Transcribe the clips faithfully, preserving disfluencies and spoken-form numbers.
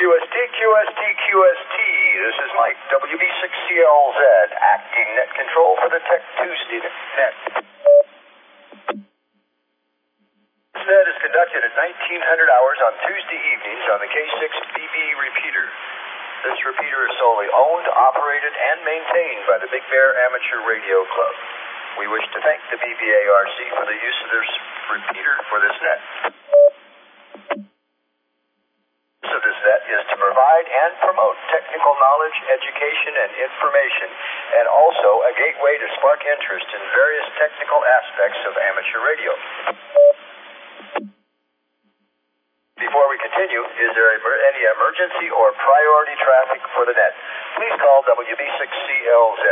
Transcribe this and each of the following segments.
Q S T, Q S T, Q S T. This is Mike, W B six C L Z, acting net control for the Tech Tuesday net. This net is conducted at nineteen hundred hours on Tuesday evenings on the K six B B repeater. This repeater is solely owned, operated, and maintained by the Big Bear Amateur Radio Club. We wish to thank the B B A R C for the use of this repeater for this net. The use of this net is to provide and promote technical knowledge, education, and information, and also a gateway to spark interest in various technical aspects of amateur radio. Before we continue, is there any emergency or priority traffic for the net? Please call W B six C L Z.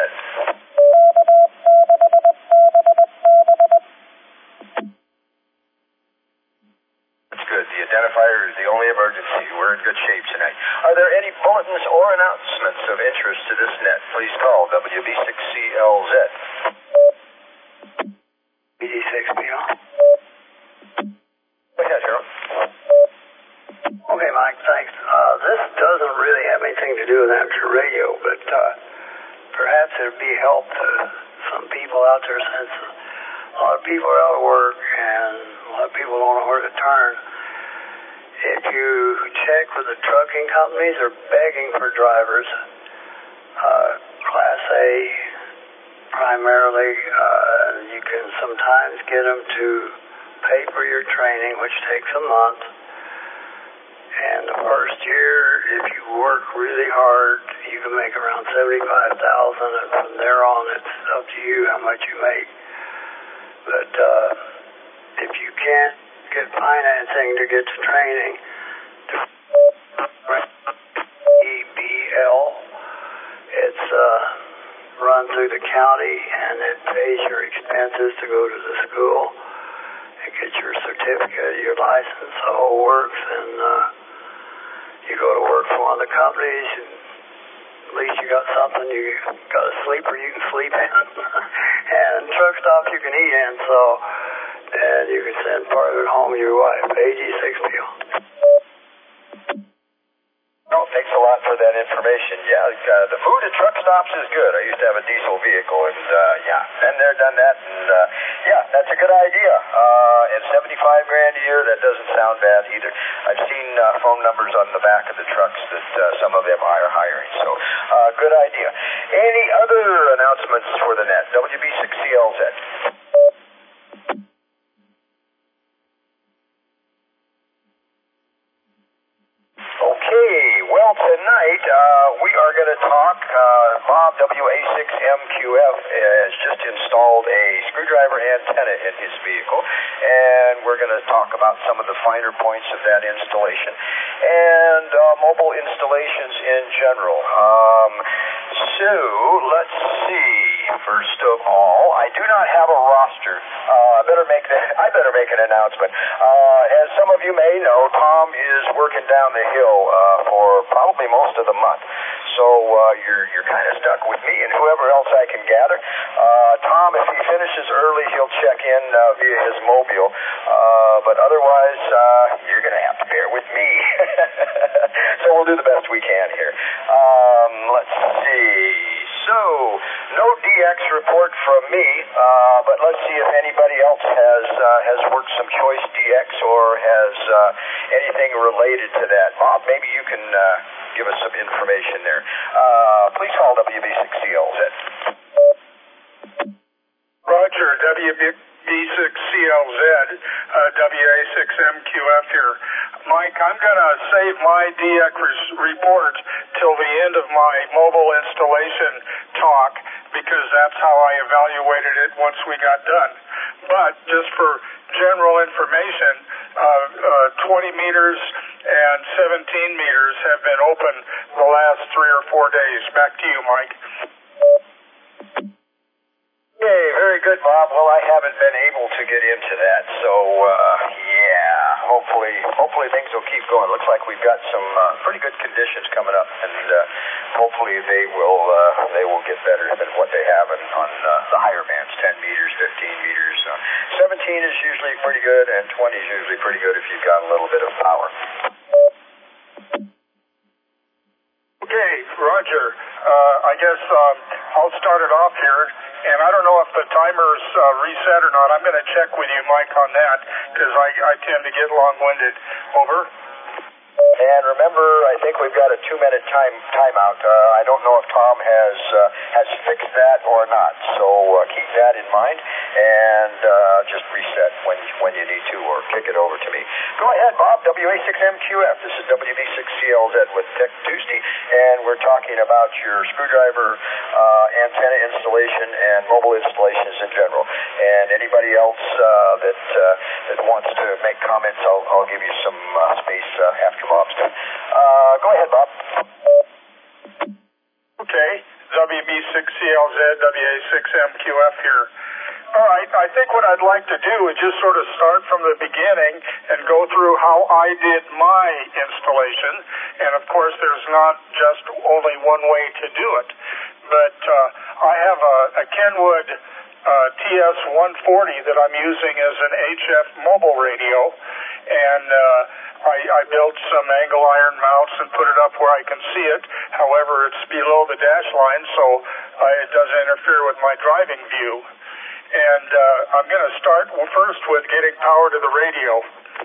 That's good. The identifier is the only emergency. We're in good shape tonight. Are there any bulletins or announcements of interest to this net? Please call W B six C L Z. B D six P O. Go ahead, Harold. Okay, Mike, thanks. Uh, this doesn't really have anything to do with amateur radio, but uh, perhaps it would be help to some people out there, since a lot of people are out of work and a lot of people don't know where to turn. If you check with the trucking companies, they're begging for drivers, uh, Class A primarily. Uh, you can sometimes get them to pay for your training, which takes a month. And the first year, if you work really hard, you can make around seventy-five thousand dollars, and from there on, it's up to you how much you make. But uh, if you can't get financing to get to training, E B L, it's uh, run through the county, and it pays your expenses to go to the school and get your certificate, your license, the whole works, and uh, you go to work for one of the companies, and at least you got something, you got a sleeper you can sleep in, and truck stops you can eat in, so, and you can send part of it home to your wife. A G six P O. Well, thanks a lot for that information. Yeah, uh, the food at truck stops is good. I used to have a diesel vehicle, and uh, yeah, been there, done that, and uh, yeah, that's a good idea. Uh, and seventy-five grand a year, that doesn't sound bad either. I've seen uh, phone numbers on the back of the trucks that uh, some of them are hiring, so uh, good idea. Any other announcements for the net? W B six C L Z. Okay, well, tonight uh, we are going to talk. Uh, Bob, W A six M Q F, has just installed a screwdriver antenna in his vehicle, and we're going to talk about some of the finer points of that installation and uh, mobile installations in general. Um, so, let's see. First of all, I do not have a roster. Uh, I better make that. I better make an announcement. Uh, as some of you may know, Tom is working down the hill uh, for probably most of the month. So uh, you're you're kind of stuck with me and whoever else I can gather. Uh, Tom, if he finishes early, he'll check in uh, via his mobile. Uh, but otherwise, uh, you're going to have to bear with me. So we'll do the best we can here. Um, let's see. So, no D X report from me, uh, but let's see if anybody else has uh, has worked some choice D X or has uh, anything related to that. Bob, maybe you can uh, give us some information there. Uh, please call W B six C L Z. Roger, W B six C L Z, uh, W A six M Q F here. Mike, I'm going to save my D X report till the end of my mobile installation talk, because that's how I evaluated it once we got done. But just for general information, uh, uh, twenty meters and seventeen meters have been open the last three or four days. Back to you, Mike. Okay, very good, Bob. Well, I haven't been able to get into that, so uh, yeah, hopefully, hopefully things will keep going. Looks like we've got some uh, pretty good conditions coming up, and uh, hopefully they will uh, they will get better than what they have in, on uh, the higher bands, ten meters, fifteen meters. Uh, seventeen is usually pretty good, and twenty is usually pretty good if you've got a little bit of power. Roger. Uh, I guess um, I'll start it off here. And I don't know if the timer's uh, reset or not. I'm going to check with you, Mike, on that, because I, I tend to get long-winded. Over. And remember, I think we've got a two-minute time timeout. Uh, I don't know if Tom has uh, has fixed that or not, so uh, keep that in mind, and uh, just reset when when you need to, or kick it over to me. Go ahead, Bob. W A six M Q F. This is W B six C L Z with Tech Tuesday, and we're talking about your screwdriver uh, antenna installation and mobile installations in general. And anybody else uh, that uh, that wants to make comments, I'll I'll give you some uh, space uh, after Bob. Uh, go ahead, Bob. Okay, W B six C L Z, W A six M Q F here. All right, I think what I'd like to do is just sort of start from the beginning and go through how I did my installation. And of course, there's not just only one way to do it. But uh, I have a, a Kenwood uh, T S one forty that I'm using as an H F mobile radio. And uh, I, I built some angle iron mounts and put it up where I can see it. However, it's below the dash line, so uh, it doesn't interfere with my driving view. And uh, I'm going to start first with getting power to the radio.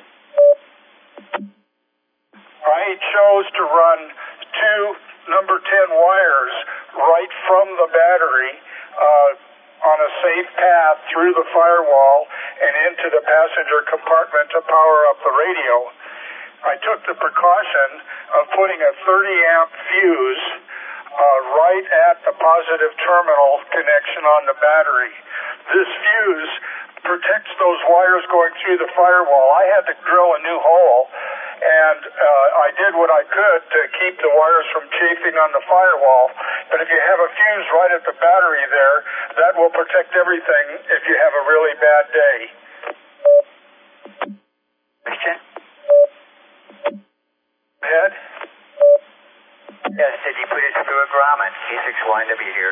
I chose to run two number ten wires right from the battery uh, on a safe path through the firewall and into the passenger compartment to power up the radio. I took the precaution of putting a thirty amp fuse uh, right at the positive terminal connection on the battery. This fuse protects those wires going through the firewall. I had to drill a new hole, and uh, I did what I could to keep the wires from chafing on the firewall. But if you have a fuse right at the battery there, that will protect everything if you have a really bad day. Question? Ed? Yes, did you put it through a grommet? K six Y W here.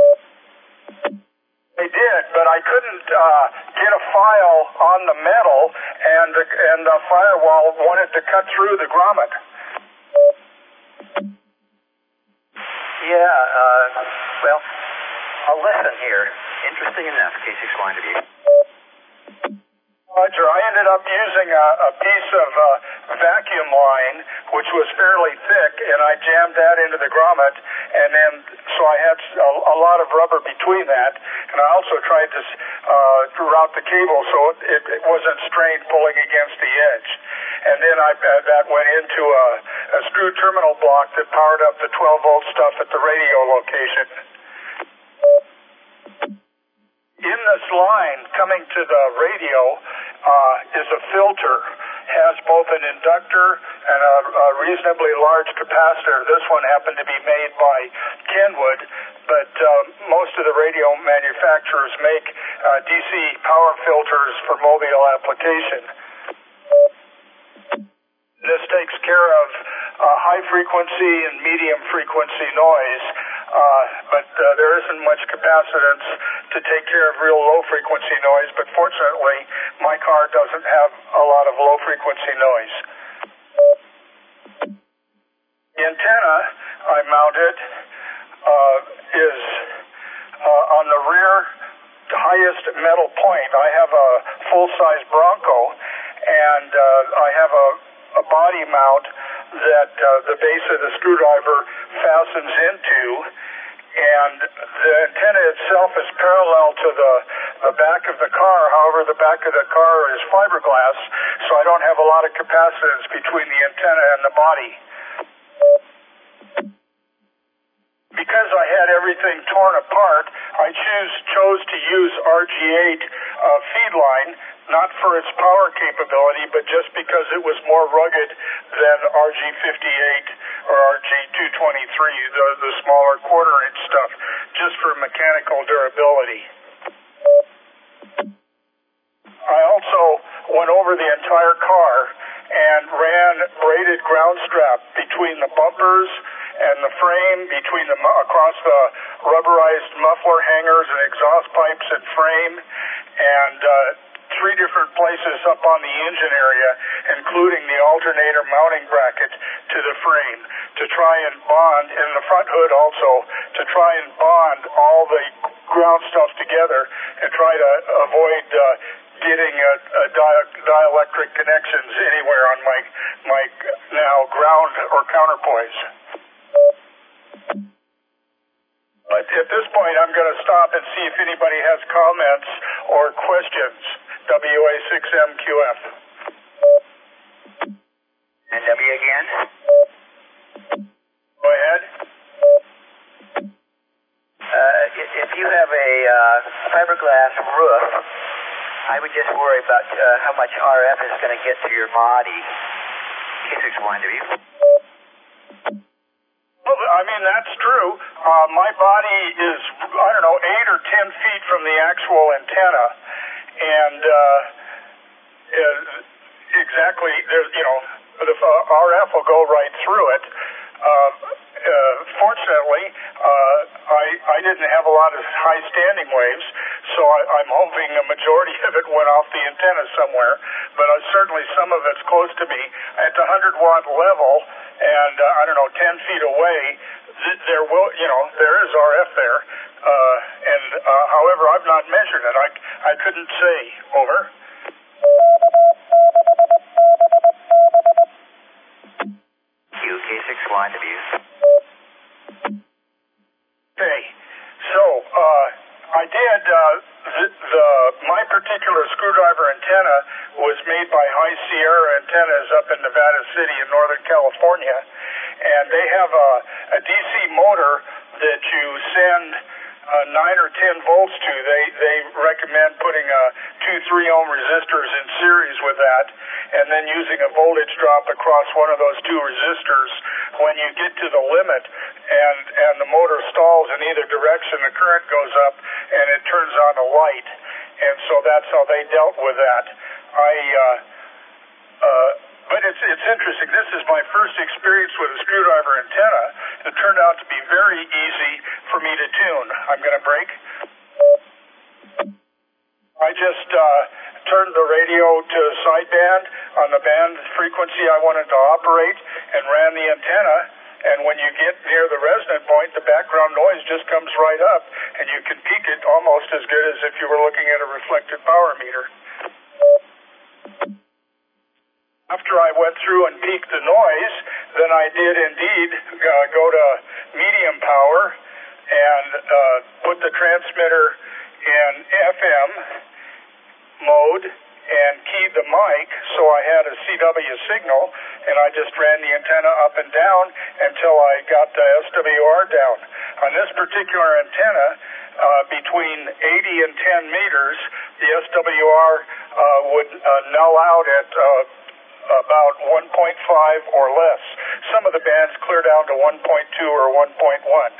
I did, but I couldn't uh, get a file on the metal, and the, and the firewall wanted to cut through the grommet. Yeah, uh, well, I'll listen here. Interesting enough, K six Y W. Roger, I ended up using a, a piece of uh, vacuum line, which was fairly thick, and I jammed that into the grommet, and then so I had a, a lot of rubber between that, and I also tried to uh, route the cable so it, it wasn't strained pulling against the edge. And then I, uh, that went into a, a screw terminal block that powered up the twelve volt stuff at the radio location. In this line coming to the radio uh, is a filter. Has both an inductor and a, a reasonably large capacitor. This one happened to be made by Kenwood, but uh, most of the radio manufacturers make uh, D C power filters for mobile application. This takes care of uh, high frequency and medium frequency noise, uh, but uh, there isn't much capacitance to take care of real low frequency noise, but fortunately my car doesn't have a lot of low frequency noise. The antenna I mounted uh, is uh, on the rear highest metal point. I have a full-size Bronco, and uh, I have a a body mount that uh, the base of the screwdriver fastens into, and the antenna itself is parallel to the, the back of the car. However, the back of the car is fiberglass, so I don't have a lot of capacitance between the antenna and the body. Because I had everything torn apart, I choose, chose to use R G eight uh, feed line, not for its power capability, but just because it was more rugged than R G fifty-eight or R G two twenty-three, the, the smaller quarter-inch stuff, just for mechanical durability. I also went over the entire car and ran braided ground strap between the bumpers and the frame, between the across the rubberized muffler hangers and exhaust pipes and frame, and uh, three different places up on the engine area, including the alternator mounting bracket to the frame to try and bond, and the front hood also, to try and bond all the ground stuff together and try to avoid uh, getting a, a di- dielectric connections anywhere on my my now ground or counterpoise. But at this point, I'm going to stop and see if anybody has comments or questions. W A six M Q F. And W again? Go ahead. Uh, if you have a uh, fiberglass roof, I would just worry about uh, how much R F is going to get to your body. K six one W. Well, I mean, that's true. Uh, my body is, I don't know, eight or ten feet from the actual antenna. And uh, exactly, there's, you know, the uh, R F will go right through it. Uh, uh, fortunately, uh, I, I didn't have a lot of high standing waves, so I, I'm hoping a majority of it went off the antenna somewhere, but uh, certainly some of it's close to me. At the one hundred watt level, and uh, I don't know, ten feet away, th- there will, you know, there is R F there, uh, and uh, however, I've not measured it. I, I couldn't say. Over. Q K six one W. Okay, so uh, I did uh, the, the my particular screwdriver antenna was made by High Sierra Antennas up in Nevada City in Northern California, and they have a, a D C motor that you send uh, nine or ten volts to. They they recommend putting a two three ohm resistors in series with that, and then using a voltage drop across one of those two resistors. When you get to the limit and and the motor stalls in either direction, the current goes up and it turns on a light, and so that's how they dealt with that. I. Uh, uh, But it's it's interesting. This is my first experience with a screwdriver antenna. It turned out to be very easy for me to tune. I'm going to break. I just uh, turned the radio to sideband on the band frequency I wanted to operate and ran the antenna. And when you get near the resonant point, the background noise just comes right up, and you can peak it almost as good as if you were looking at a reflected power meter. After I went through and peaked the noise, then I did indeed uh, go to medium power and uh, put the transmitter in F M mode and keyed the mic so I had a C W signal, and I just ran the antenna up and down until I got the S W R down. On this particular antenna, uh, between eighty and ten meters, the S W R uh, would uh, null out at uh, about one point five or less. Some of the bands clear down to one point two or one point one.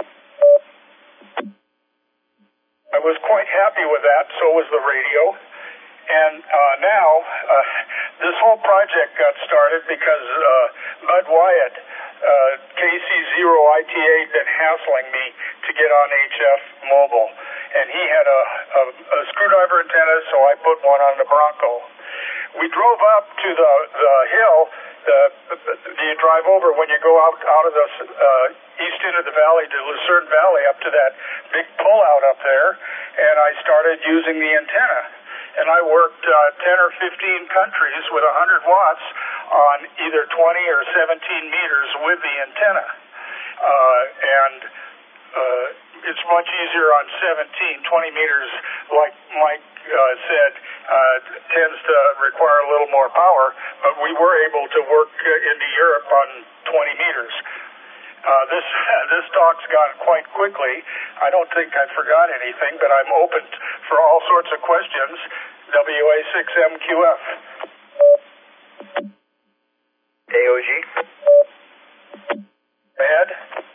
I was quite happy with that, so was the radio. And uh, now, uh, this whole project got started because uh, Bud Wyatt, uh, K C zero I T A, had been hassling me to get on H F Mobile. And he had a, a, a screwdriver antenna, so I put one on the Bronco. We drove up to the, the hill. The, the, you drive over when you go out, out of the uh, east end of the valley to Lucerne Valley up to that big pullout up there, and I started using the antenna. And I worked uh, ten or fifteen countries with one hundred watts on either twenty or seventeen meters with the antenna. Uh, and uh, it's much easier on seventeen. twenty meters, like Mike uh, said, uh, tends to require a little more power, but we were able to work uh, into Europe on twenty meters. Uh, this this talk's gone quite quickly. I don't think I forgot anything, but I'm open for all sorts of questions. W A six M Q F. A O G. Ed?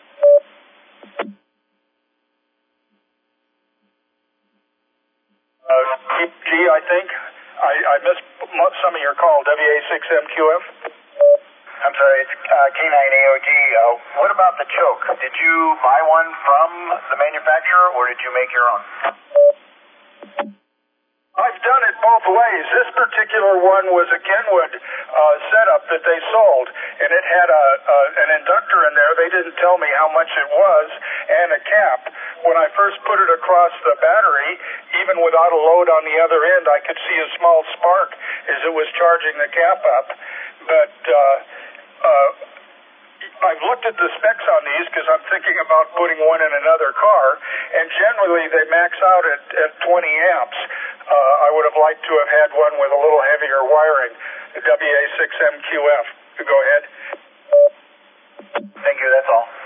Uh, G, I think. I, I missed some of your call. W A six M Q F. I'm sorry, it's uh, K nine A O G. Uh, what about the choke? Did you buy one from the manufacturer, or did you make your own? I've done it both ways. This particular one was a Kenwood uh, setup that they sold, and it had a, a an inductor in there. They didn't tell me how much it was, and a cap. When I first put it across the battery, even without a load on the other end, I could see a small spark as it was charging the cap up. But uh, uh, I've looked at the specs on these because I'm thinking about putting one in another car, and generally they max out at, at twenty amps. Uh, I would have liked to have had one with a little heavier wiring, the W A six M Q F. Go ahead. Thank you, that's all.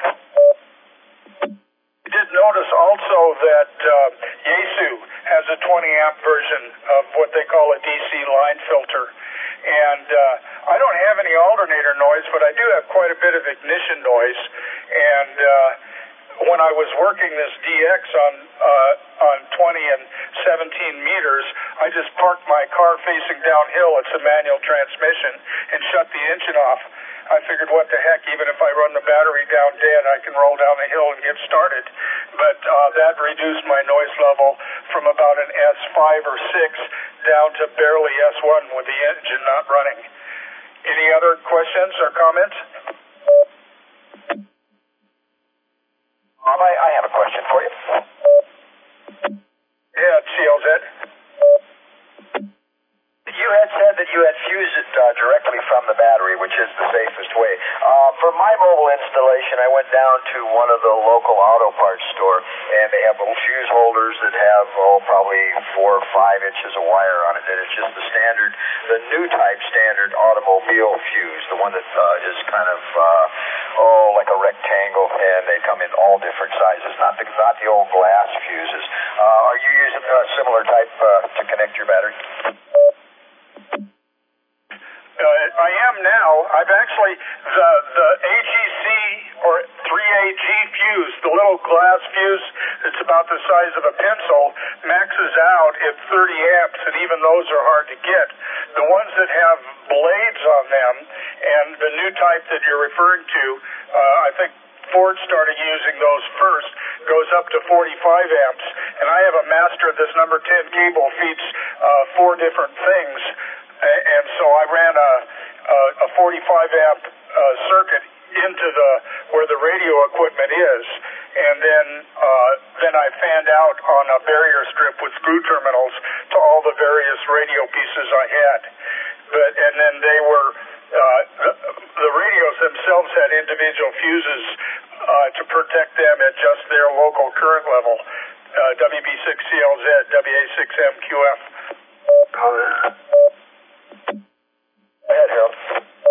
I did notice also that uh, Yaesu has a twenty amp version of what they call a D C line filter. And uh, I don't have any alternator noise, but I do have quite a bit of ignition noise. And uh, when I was working this D X on uh, on twenty and seventeen meters, I just parked my car facing downhill. It's a manual transmission, and shut the engine off. I figured, what the heck, even if I run the battery down dead, I can roll down the hill and get started. But uh, that reduced my noise level from about an S five or six down to barely S one with the engine not running. Any other questions or comments? Um, I, I have a question for you. Yeah, C L Z. You had said that you had fused it uh, directly from the battery, which is the safest way. Uh, for my mobile installation, I went down to one of the local auto parts store, and they have little fuse holders that have, oh, probably four or five inches of wire on it. And it's just the standard, the new type standard automobile fuse, the one that uh, is kind of, uh, oh, like a rectangle, and they come in all different sizes, not the, not the old glass fuses. Uh, are you using a similar type uh, to connect your battery? Uh, I am now. I've actually, the the A G C or three A G fuse, the little glass fuse that's about the size of a pencil, maxes out at thirty amps, and even those are hard to get. The ones that have blades on them, and the new type that you're referring to, uh, I think Ford started using those first, goes up to forty-five amps. And I have a master, this number ten cable feeds uh, four different things. And so I ran a, a forty-five amp uh, circuit into the where the radio equipment is, and then uh, then I fanned out on a barrier strip with screw terminals to all the various radio pieces I had. But and then they were uh, the, the radios themselves had individual fuses uh, to protect them at just their local current level. Uh, W B six C L Z, W A six M Q F. Comment. Go ahead, Harold.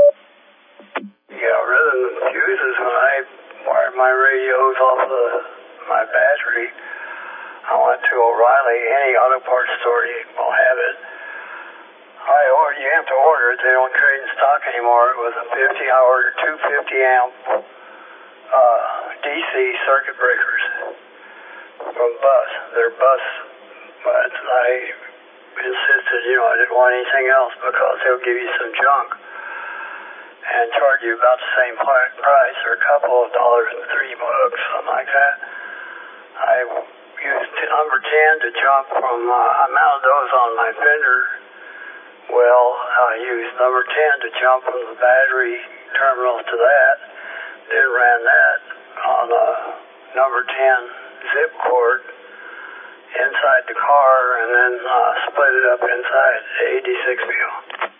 Yeah, rather than fuses, when I wired my radios off the my battery, I went to O'Reilly. Any auto parts store will have it. I ordered. You have to order it. They don't trade in stock anymore. It was a fifty. I ordered two fifty amp uh, D C circuit breakers from Bus. They're Bus, but I insisted, you know, I didn't want anything else because they'll give you some junk and charge you about the same price or a couple of dollars and three bucks, something like that. I used number ten to jump from, uh, I mounted those on my fender. Well, I used number ten to jump from the battery terminals to that, then ran that on a number ten zip cord inside the car, and then uh, split it up inside the eighty-six wheel.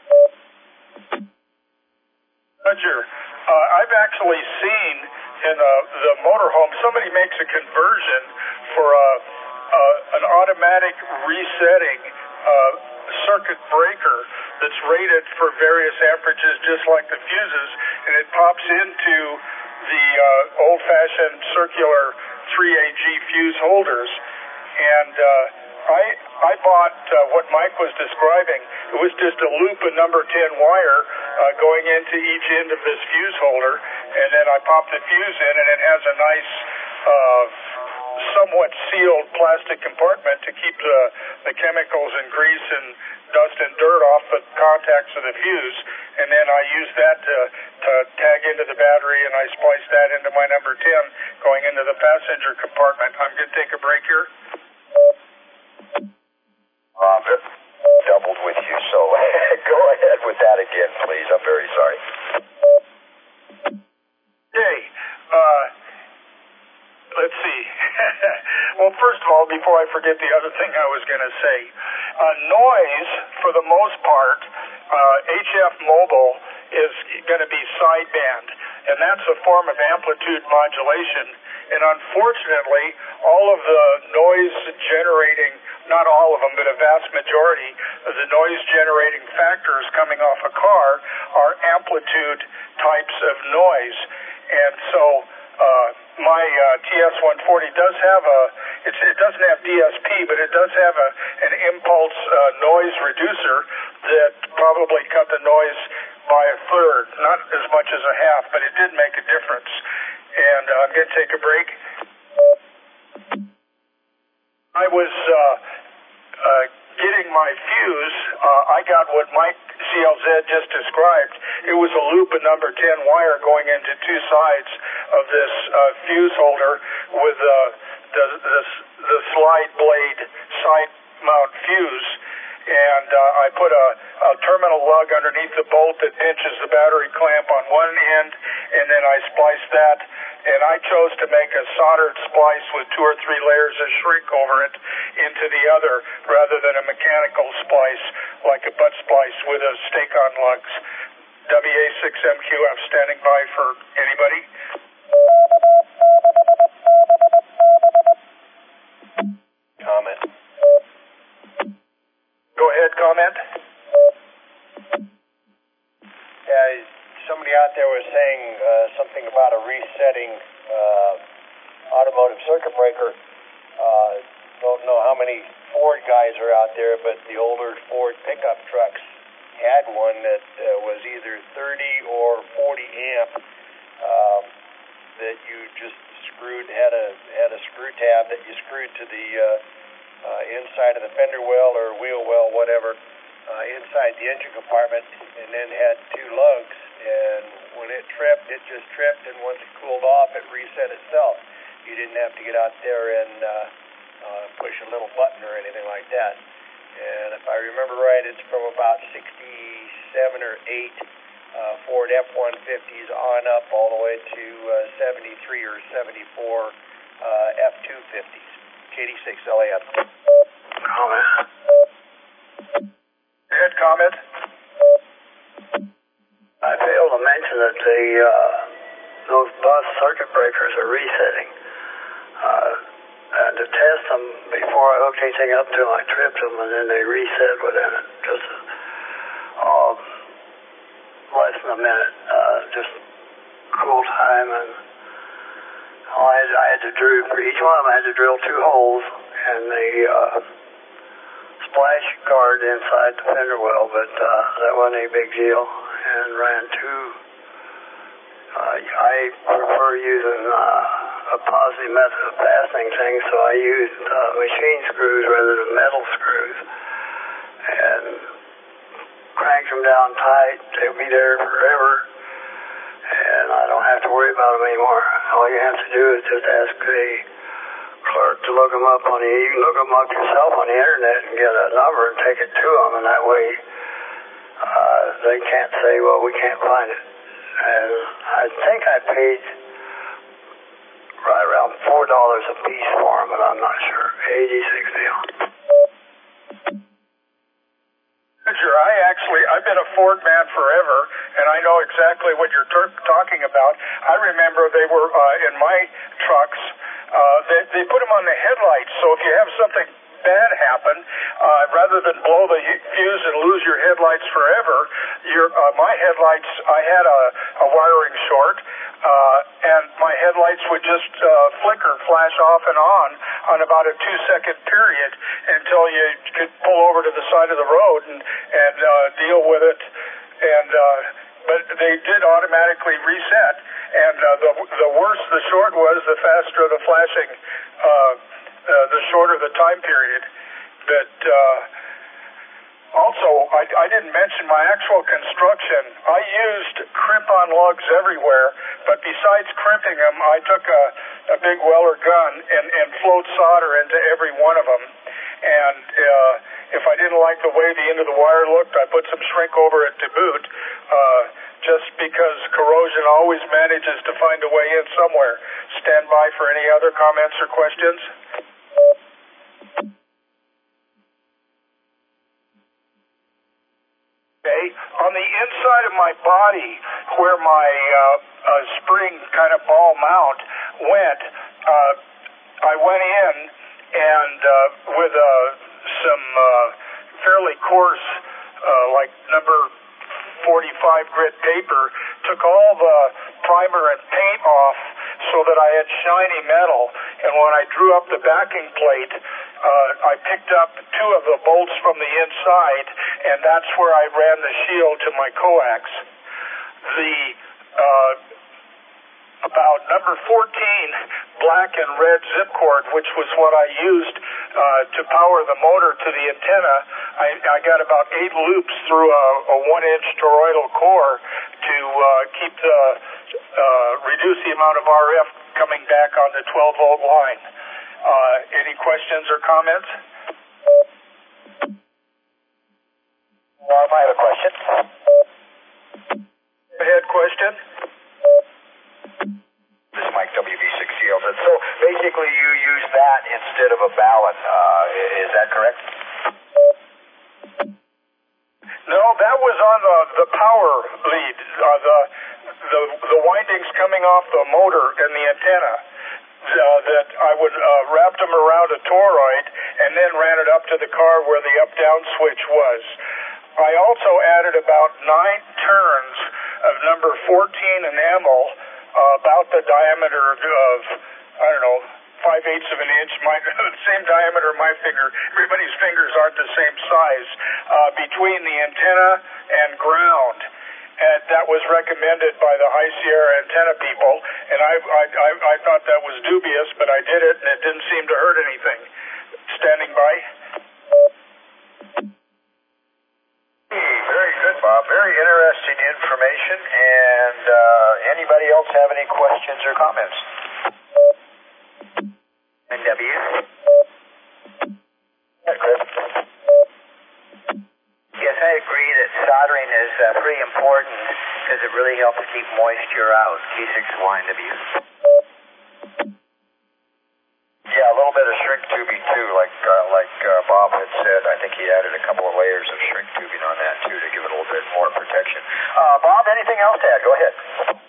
Roger. Uh, I've actually seen in the, the motorhome, somebody makes a conversion for a, uh, an automatic resetting uh, circuit breaker that's rated for various amperages just like the fuses, and it pops into the uh, old-fashioned circular three A G fuse holders. And uh, I I bought uh, what Mike was describing. It was just a loop of number ten wire uh, going into each end of this fuse holder, and then I popped the fuse in, and it has a nice, uh, somewhat sealed plastic compartment to keep the, the chemicals and grease and dust and dirt off the contacts of the fuse. And then I used that to, to tag into the battery, and I spliced that into my number ten going into the passenger compartment. I'm going to take a break here. Uh, double let's see. Well, first of all, before I forget the other thing I was going to say, uh, noise, for the most part, uh, H F mobile is going to be sideband, and that's a form of amplitude modulation. And unfortunately, all of the noise generating, not all of them, but a vast majority of the noise generating factors coming off a car are amplitude types of noise. And so uh, my uh, T S one forty does have a, it's, it doesn't have D S P, but it does have a, an impulse uh, noise reducer that probably cut the noise by a third, not as much as a half, but it did make a difference. And uh, I'm going to take a break. I was uh, uh, getting my fuse. Uh, I got what Mike C L Z just described. It was a loop of number ten wire going into two sides of this uh, fuse holder with uh, the, the, the slide blade side mount fuse. And uh, I put a, a terminal lug underneath the bolt that pinches the battery clamp on one end, and then I spliced that. And I chose to make a soldered splice with two or three layers of shrink over it into the other, rather than a mechanical splice like a butt splice with a stake-on lugs. W A six M Q F standing by for anybody. Comment. Go ahead, comment. Yeah, somebody out there was saying uh, something about a resetting uh, automotive circuit breaker. Uh, don't know how many Ford guys are out there, but the older Ford pickup trucks had one that uh, was either thirty or forty amp um, that you just screwed, had a had a screw tab that you screwed to the uh, uh, inside of the fender well or wheel well, whatever, uh, inside the engine compartment, and then had two lugs. And when it tripped, it just tripped, and once it cooled off, it reset itself. You didn't have to get out there and uh, uh, push a little button or anything like that. And if I remember right, it's from about sixty-seven or eight uh, Ford F one fifties on up all the way to uh, seventy-three or seventy-four uh, F two fifties. K D six L A F. Comment. Head comment. I failed to mention that the uh, those bus circuit breakers are resetting. Uh, and to test them before I hooked anything up to them, I tripped them, and then they reset within it. Just uh, less than a minute. Uh, just cool time, and oh, I, had, I had to drill for each one of them. I had to drill two holes, and the uh, splash guard inside the fender well, but uh, that wasn't any big deal. And ran two. Uh, I prefer using uh, a positive method of fastening things, so I used uh, machine screws rather than metal screws, and cranked them down tight. They'll be there forever, and I don't have to worry about them anymore. All you have to do is just ask the clerk to look them up on the. You can look them up yourself on the internet and get a number and take it to them, and that way. Uh, they can't say, well, we can't find it. And I think I paid right around four dollars a piece for them, but I'm not sure. eighty-six deal. Sure, I actually, I've been a Ford man forever, and I know exactly what you're ter- talking about. I remember they were uh, in my trucks, uh, they, they put them on the headlights, so if you have something bad happen, uh, rather than blow the fuse and lose your headlights forever, your uh, my headlights, I had a, a wiring short, uh, and my headlights would just uh, flicker, flash off and on on about a two-second period until you could pull over to the side of the road and and uh, deal with it. And uh, but they did automatically reset, and uh, the the worse the short was, the faster the flashing. Uh, Uh, the shorter the time period. But uh, also, I, I didn't mention my actual construction. I used crimp-on lugs everywhere, but besides crimping them, I took a, a big Weller gun and, and flowed solder into every one of them. And uh, if I didn't like the way the end of the wire looked, I put some shrink over it to boot. Uh, just because corrosion always manages to find a way in somewhere. Stand by for any other comments or questions. Okay. On the inside of my body, where my uh, uh, spring kind of ball mount went, uh, I went in and uh, with uh, some uh, fairly coarse, uh, like number forty-five grit paper, took all the primer and paint off so that I had shiny metal. And when I drew up the backing plate, uh, I picked up two of the bolts from the inside, and that's where I ran the shield to my coax. The uh, about number fourteen black and red zip cord, which was what I used uh, to power the motor to the antenna, I, I got about eight loops through a, a one-inch toroidal core to uh, keep the uh, reduce the amount of R F coming back on the twelve volt line. Uh, any questions or comments? Bob, I have a question. Go ahead, question. This is Mike, W B six C L Z. So basically you use that instead of a ballon, uh, is that correct? No, that was on the, the power lead, uh, the, the the windings coming off the motor and the antenna. Uh, that I would uh, wrap them around a toroid and then ran it up to the car where the up-down switch was. I also added about nine turns of number fourteen enamel, uh, about the diameter of, I don't know, five-eighths of an inch, my, the same diameter of my finger. Everybody's fingers aren't the same size, uh, between the antenna and ground. And that was recommended by the High Sierra antenna people, and I, I, I, I thought that was dubious, but I did it, and it didn't seem to hurt anything. Standing by. Very good, Bob. Very interesting information. And uh, anybody else have any questions or comments? N W? Yeah, Chris. Yes, I agree that soldering is uh, pretty important because it really helps keep moisture out. G six Y N W. Yeah, a little bit of shrink tubing too, like uh, like uh, Bob had said. I think he added a couple of layers of shrink tubing on that too to give it a little bit more protection. Uh, Bob, anything else to add? Go ahead.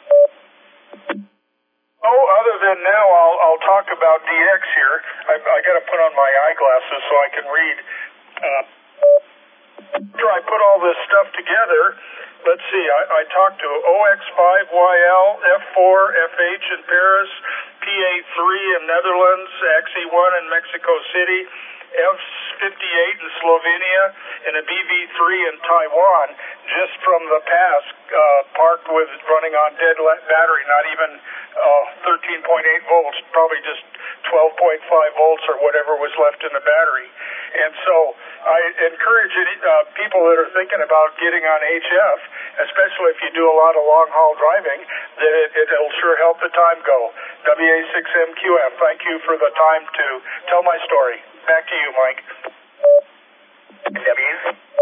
Oh, other than now, I'll, I'll talk about D X here. I, I got to put on my eyeglasses so I can read. Uh, after I put all this stuff together, let's see, I, I talked to O X five Y L, F four, F H in Paris, P A three in Netherlands, X E one in Mexico City, F fifty-eight in Slovenia, and a B V three in Taiwan, just from the past, uh, parked with running on dead battery, not even uh, thirteen point eight volts, probably just twelve point five volts or whatever was left in the battery. And so I encourage uh, people that are thinking about getting on H F, especially if you do a lot of long-haul driving, that it, it'll sure help the time go. W A six M Q F, thank you for the time to tell my story. Back to you, Mike. W?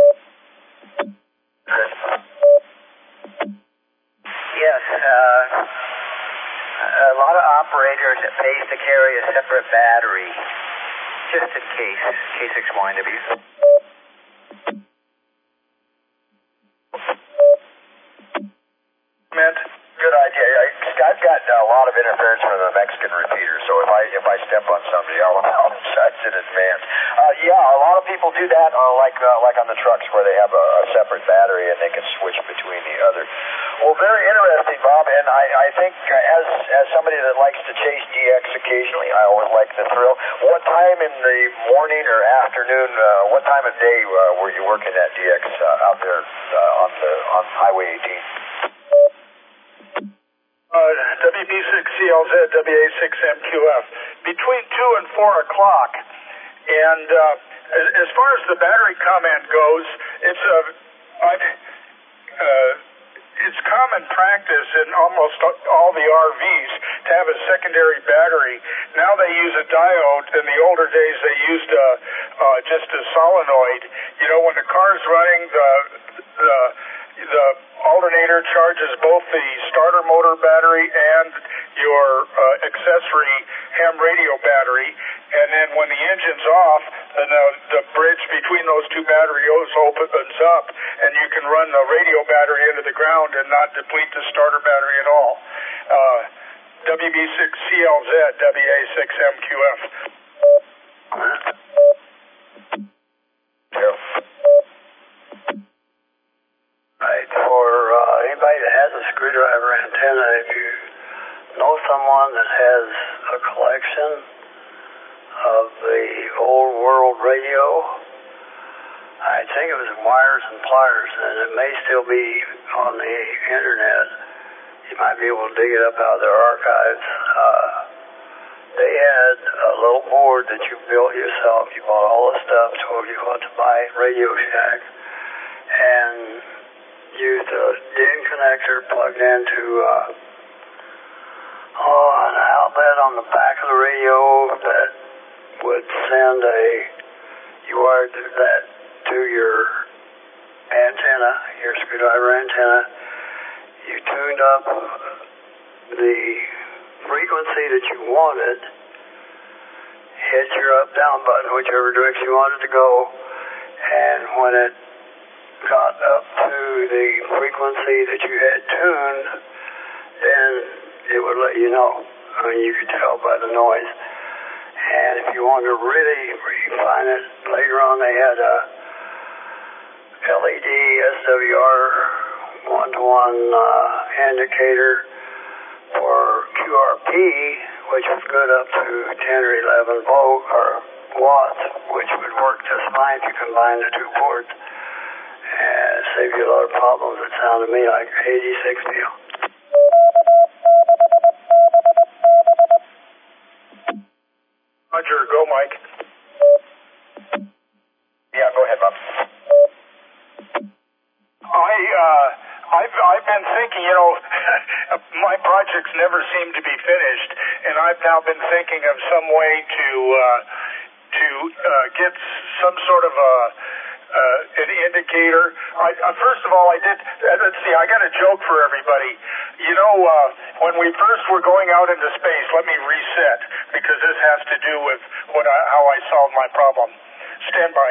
Yes, uh, a lot of operators it pays to carry a separate battery, just in case. K six Y N W. Good idea. I've got a lot of interference from the Mexican repeater, so if I if I step on somebody, I'll apologize in advance. Uh, yeah, a lot of people do that, uh, like uh, like on the trucks where they have a, a separate battery and they can switch between the other. Well, very interesting, Bob, and I, I think uh, as as somebody that likes to chase D X occasionally, I always like the thrill. What time in the morning or afternoon, uh, what time of day uh, were you working at D X uh, out there uh, on the on Highway eighteen? Uh, W B six C L Z, W A six M Q F, between two and four o'clock. And uh, as, as far as the battery comment goes, it's a, I, uh, it's common practice in almost all the R Vs to have a secondary battery. Now they use a diode. In the older days, they used a, uh, just a solenoid. You know, when the car's running, the the the alternator charges both the starter motor battery and your uh, accessory ham radio battery, and then when the engine's off, then the, the bridge between those two batteries opens up, and you can run the radio battery into the ground and not deplete the starter battery at all. Uh, W B six C L Z, W A six M Q F. Yeah. Right, for uh, anybody that has a screwdriver antenna, if you know someone that has a collection of the old world radio, I think it was wires and pliers, and it may still be on the internet. You might be able to dig it up out of their archives. Uh, they had a little board that you built yourself. You bought all the stuff, told you what to buy at Radio Shack, and used a D I N connector plugged into uh, oh, an outlet on the back of the radio that would send a, you wired that to your antenna, your screwdriver antenna. You tuned up the frequency that you wanted, hit your up-down button, whichever direction you wanted to go, and when it got up to the frequency that you had tuned, then it would let you know. I mean, you could tell by the noise. And if you wanted to really refine it, later on they had a L E D S W R one-to-one uh, indicator for Q R P, which was good up to ten or eleven volt or watts, which would work just fine if you combine the two ports. And save you a lot of problems. It sounded to me like eighty-six deal. Roger, go, Mike. Yeah, go ahead, Bob. I, uh, I've, I've been thinking, you know, my projects never seem to be finished, and I've now been thinking of some way to, uh, to, uh, get some sort of a, Uh, an indicator. I, uh, first of all, I did, uh, let's see, I got a joke for everybody. You know, uh, when we first were going out into space, let me reset, because this has to do with what I, how I solved my problem. Stand by.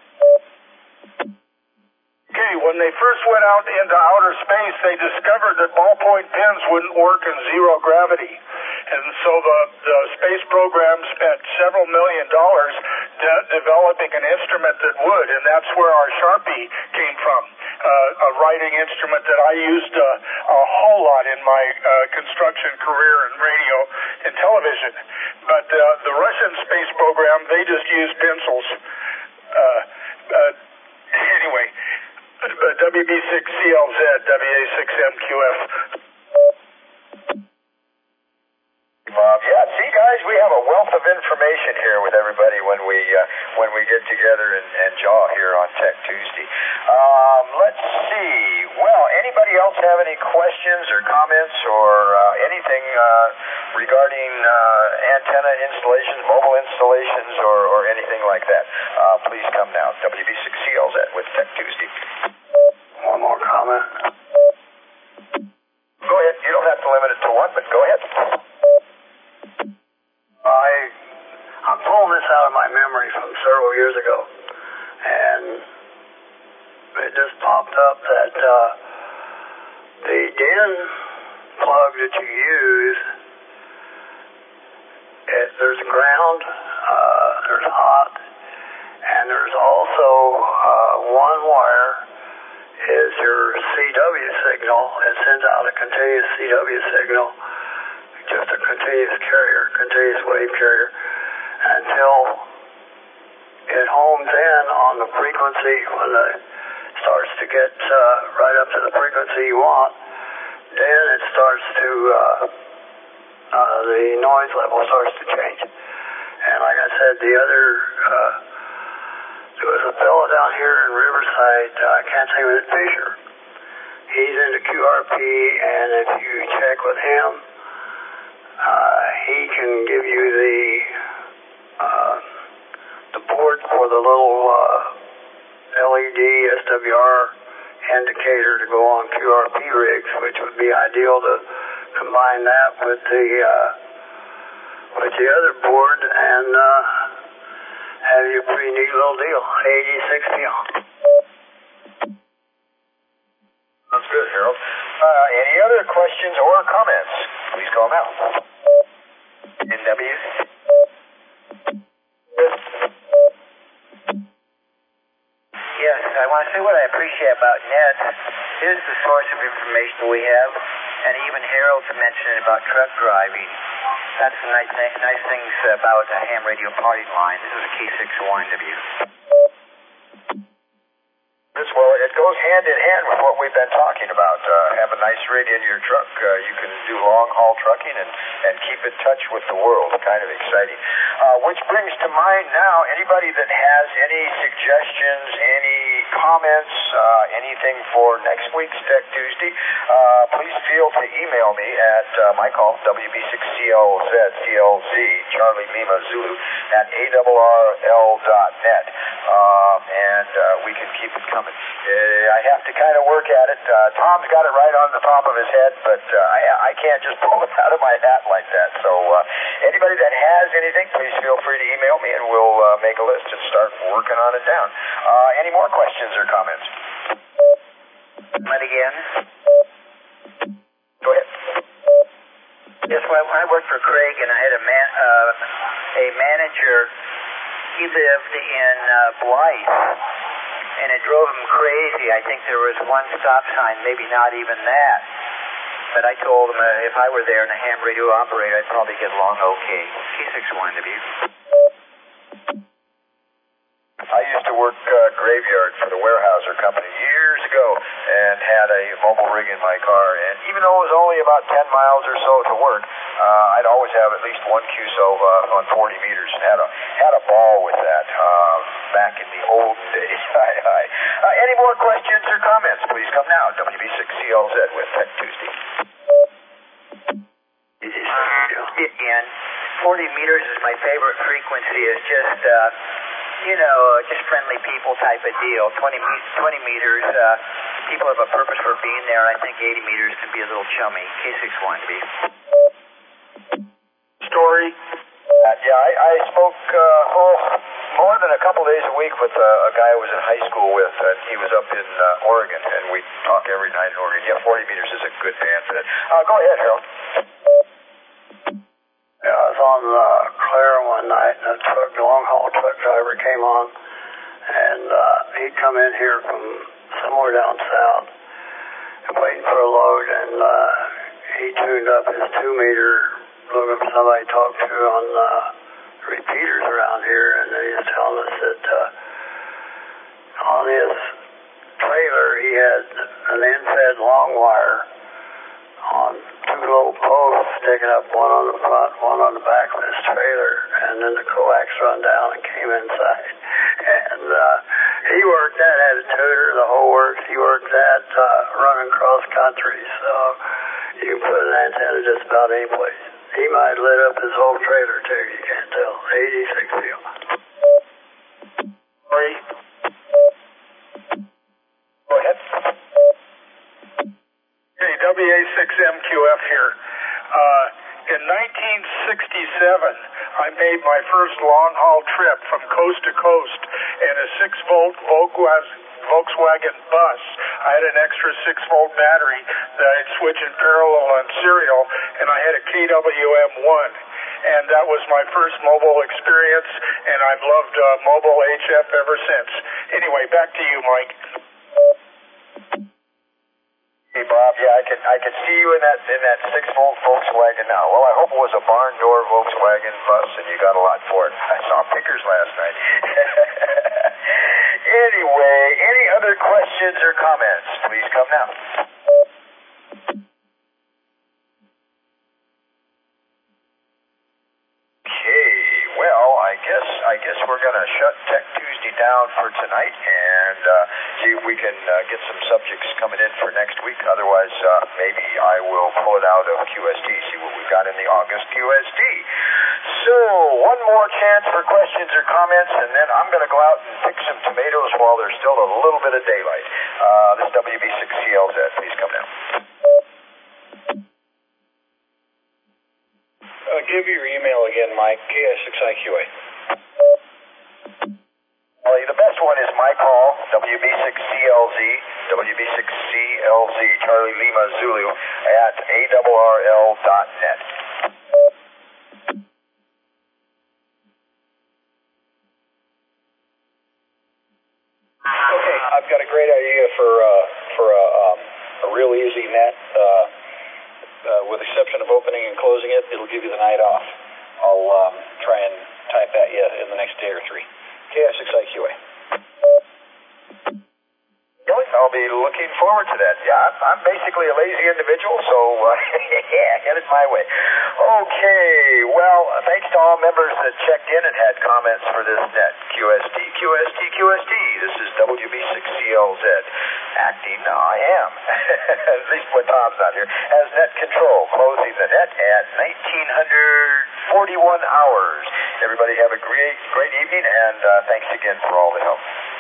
Okay, when they first went out into outer space, they discovered that ballpoint pens wouldn't work in zero gravity. And so the, the space program spent several million dollars de- developing an instrument that would, and that's where our Sharpie came from, uh, a writing instrument that I used uh, a whole lot in my uh, construction career in radio and television. But uh, the Russian space program, they just used pencils. Uh, uh, anyway, W B six C L Z, W A six M Q F. Bob. Yeah, see, guys, we have a wealth of information here with everybody when we uh, when we get together and, and jaw here on Tech Tuesday. Um, let's see. Well, anybody else have any questions or comments or uh, anything uh, regarding uh, antenna installations, mobile installations, or, or anything like that? Uh, please come now. W B six C L Z with Tech Tuesday. One more comment. Go ahead. You don't have to limit it to one, but go ahead. I, I'm pulling this out of my memory from several years ago, and it just popped up that uh, the D I N plug that you use, it, there's ground, uh, there's hot, and there's also uh, one wire is your C W signal. It sends out a continuous C W signal, just a continuous carrier, continuous wave carrier, until it homes in on the frequency. When it starts to get uh, right up to the frequency you want, then it starts to, uh, uh, the noise level starts to change. And like I said, the other, uh, there was a fellow down here in Riverside, uh, I can't say with Fisher. He's into Q R P, and if you check with him, Uh, he can give you the uh, the port for the little uh, L E D S W R indicator to go on Q R P rigs, which would be ideal to combine that with the uh, with the other board and uh, have you a pretty neat little deal. eighty-six P M. Sounds good, Harold. Uh, any other questions or comments? Please call now. N W? Yes, I want to say what I appreciate about NET is the source of information we have, and even Harold's mentioning about truck driving. That's the nice, nice, nice things about a ham radio party line. This is a K six O N W. This, well, it goes hand in hand with what we've been talking about. Uh, have a nice rig in your truck. Uh, you can do long-haul trucking and, and keep in touch with the world. Kind of exciting. Uh, which brings to mind now, anybody that has any suggestions, any comments, uh, anything for next week's Tech Tuesday, uh, please feel to email me at uh, my call, W B six C L Z, C L Z, Charlie Lima Zulu, at A R R L dot net. Um, and uh, we can keep it coming. Uh, I have to kind of work at it. Uh, Tom's got it right on the top of his head, but uh, I, I can't just pull it out of my hat like that. So uh, anybody that has anything, please feel free to email me, and we'll uh, make a list and start working on it down. Uh, any more questions or comments? But again? Go ahead. Yes, well, I worked for Craig, and I had a man, uh, a manager. He lived in uh, Blythe, and it drove him crazy. I think there was one stop sign, maybe not even that. But I told him uh, if I were there and a ham radio operator, I'd probably get along okay. K six O N W. I used to work uh, graveyard for the Weyerhaeuser Company years ago and had a mobile rig in my car. And even though it was only about ten miles or so to work, uh, I'd always have at least one Q S O uh, on forty meters and had a, had a ball with that uh, back in the old days. Hi, hi. Uh, any more questions or comments? Please come now. W B six C L Z with Tech Tuesday. And forty meters is my favorite frequency. It's just... Uh, You know, uh, just friendly people type of deal. twenty, twenty meters, uh, people have a purpose for being there. I think eighty meters can be a little chummy. K six one B. Story? Uh, yeah, I, I spoke uh, oh, more than a couple days a week with uh, a guy I was in high school with, and he was up in uh, Oregon, and we talk every night in Oregon. Yeah, forty meters is a good band for that. Uh, go ahead, Harold. Yeah, I was on uh, Claire one night, and a truck, long-haul truck driver came on, and uh, he'd come in here from somewhere down south, waiting for a load, and uh, he tuned up his two-meter, looking for somebody to talk to on uh, repeaters around here, and he was telling us that uh, on his trailer he had an end-fed long wire on two little posts sticking up, one on the front, one on the back of his trailer, and then the coax run down and came inside. And uh, he worked that, had a tuner, the whole works. He worked that uh, running cross country, so you can put an antenna just about any place. He might lit up his whole trailer too, you can't tell. eighty-six field. Sorry. Go ahead. W A six M Q F here. Uh, in nineteen sixty-seven, I made my first long-haul trip from coast to coast in a six volt Volkswagen bus. I had an extra six volt battery that I'd switch in parallel and serial, and I had a K W M one. And that was my first mobile experience, and I've loved uh, mobile H F ever since. Anyway, back to you, Mike. Hey Bob, yeah, I can I can see you in that in that six volt Volkswagen now. Well, I hope it was a barn door Volkswagen bus and you got a lot for it. I saw pictures last night. Anyway, any other questions or comments? Please come now. Okay, well, I guess I guess we're gonna shut Tech Tuesday down for tonight and uh, see if we can uh, get some subjects coming in for next week. Otherwise, uh, maybe I will pull it out of Q S T, see what we've got in the August Q S T. So, one more chance for questions or comments, and then I'm going to go out and pick some tomatoes while there's still a little bit of daylight. Uh, this is W B six C L Z. Please come down. Uh, give your email again, Mike. K S six I Q A. Well, the best one is my call, W B six C L Z, W B six C L Z, Charlie Lima Zulu, at A R R L dot net. Okay, I've got a great idea for uh, for a, um, a real easy net. Uh, uh, with the exception of opening and closing it, it'll give you the night off. I'll um, try and type at you in the next day or three. K S six I Q A. I'll be looking forward to that. Yeah, I'm, I'm basically a lazy individual, so uh, yeah, get it my way. Okay, well, thanks to all members that checked in and had comments for this net. Q S T, Q S T, Q S T. This is W B six C L Z. Acting, I am, at least when Tom's not here, as net control, closing the net at nineteen forty-one hours. Everybody have a great, great evening, and uh, thanks again for all the help.